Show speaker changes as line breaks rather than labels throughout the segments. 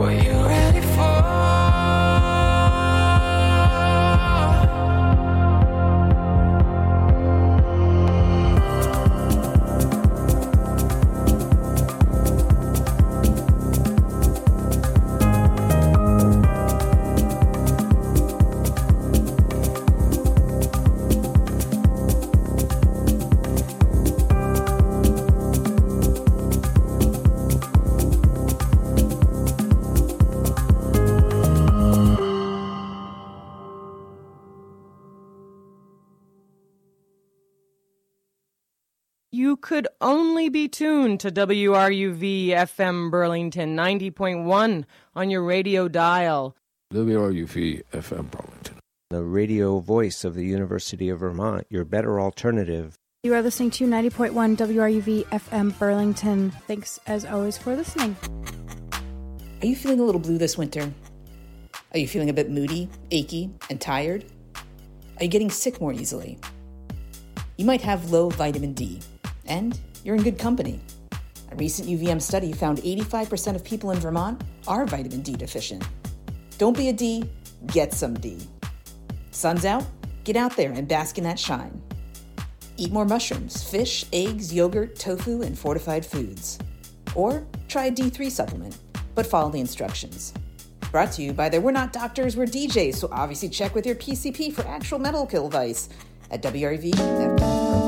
What you ready for?
You could only be tuned to WRUV FM Burlington 90.1 on your radio dial.
WRUV FM Burlington.
The radio voice of the University of Vermont, your better alternative.
You are listening to 90.1 WRUV FM Burlington. Thanks, as always, for listening.
Are you feeling a little blue this winter? Are you feeling a bit moody, achy, and tired? Are you getting sick more easily? You might have low vitamin D, and you're in good company. A recent UVM study found 85% of people in Vermont are vitamin D deficient. Don't be a D, get some D. Sun's out, get out there and bask in that shine. Eat more mushrooms, fish, eggs, yogurt, tofu, and fortified foods. Or try a D3 supplement, but follow the instructions. Brought to you by the We're Not Doctors, We're DJs, so obviously check with your PCP for actual medical advice at WRV.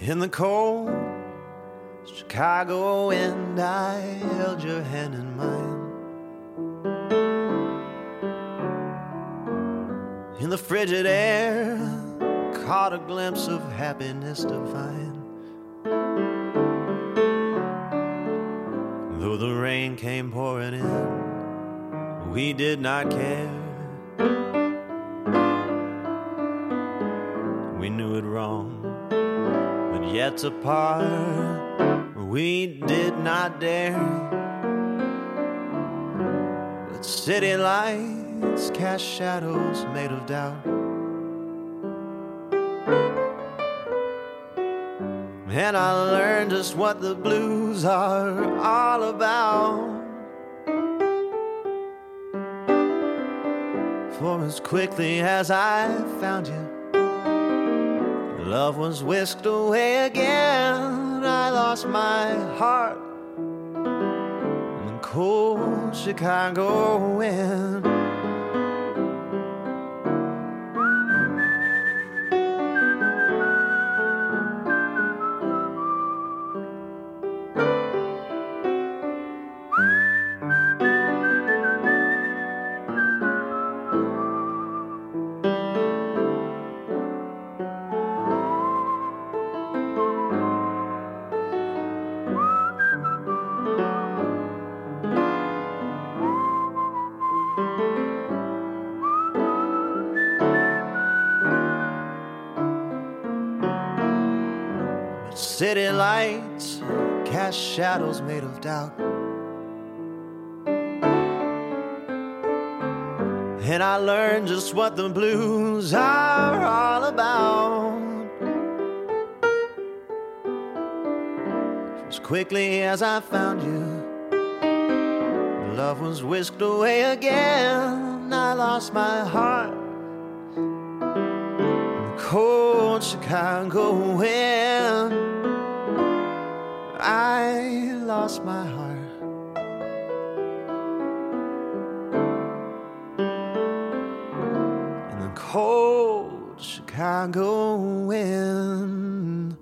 In the cold Chicago wind, I held your hand in mine. In the frigid air, caught a glimpse of happiness divine. Though the rain came pouring in, we did not care. We knew it wrong, but yet apart, we did not dare. But city lights cast shadows made of doubt, and I learned just what the blues are all about. For as quickly as I found you, love was whisked away again. I lost my heart in the cold Chicago wind. City lights cast shadows made of doubt, and I learned just what the blues are all about. As quickly as I found you, love was whisked away again. I lost my heart in the cold Chicago wind. I lost my heart in the cold Chicago wind.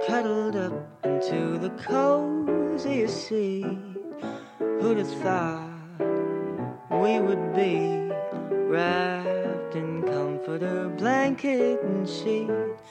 cuddled up into the coziest seat. Who'd have thought we would be wrapped in comforter, blanket, and sheet?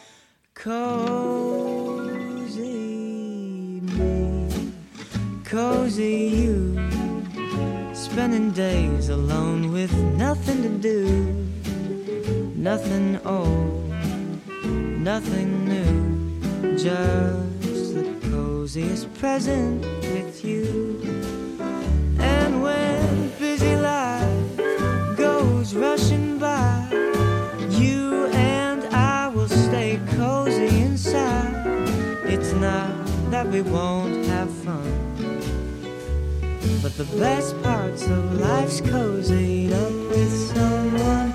Cozy me, cozy you, spending days alone with nothing to do, nothing old, nothing new, just the coziest present with you. And when busy life goes rushing by, you and I will stay cozy inside. It's not that we won't have fun, but the best parts of life's cozied up with someone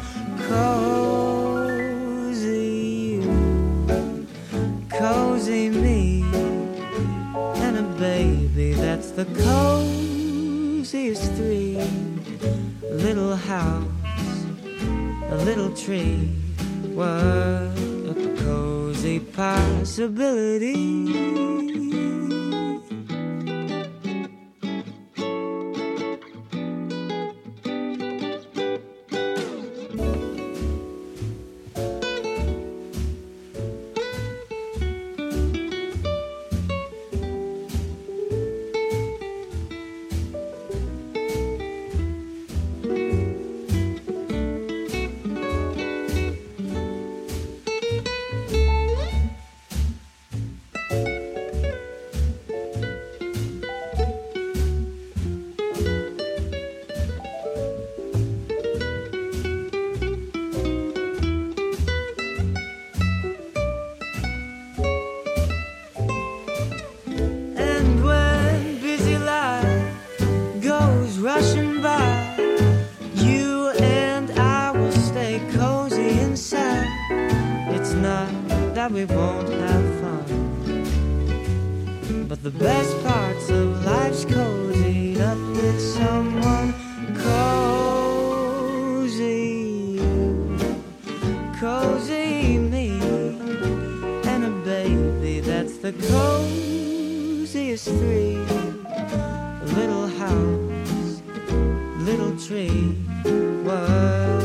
cozy you, cozy me, and a baby that's the coziest three. Little house, a little tree, what a cozy possibility. Rushing by, you and I will stay cozy inside. It's not that we won't have fun, but the best parts of life's cozied up with someone cozy you, cozy me, and a baby that's the coziest three. A little house, little tree, what